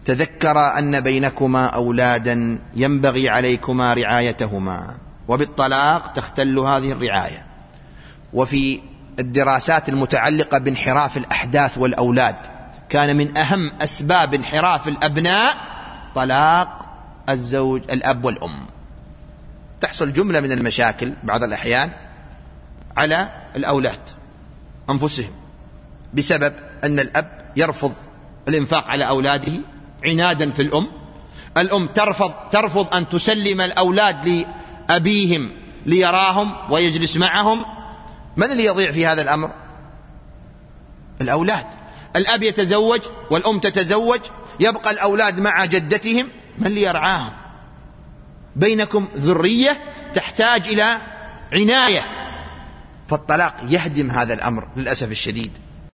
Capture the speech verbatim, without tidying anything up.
تذكرا أن بينكما أولادا ينبغي عليكما رعايتهما، وبالطلاق تختل هذه الرعاية. وفي الدراسات المتعلقة بانحراف الأحداث والأولاد كان من أهم أسباب انحراف الأبناء طلاق الزوج الأب والأم. تحصل جملة من المشاكل بعض الأحيان على الأولاد أنفسهم بسبب أن الأب يرفض الإنفاق على أولاده عنادا في الأم، الأم ترفض, ترفض أن تسلم الأولاد لأبيهم ليراهم ويجلس معهم. من اللي يضيع في هذا الأمر؟ الأولاد. الأب يتزوج والأم تتزوج، يبقى الأولاد مع جدتهم، من اللي يرعاهم؟ بينكم ذرية تحتاج إلى عناية. فالطلاق يهدم هذا الأمر للأسف الشديد.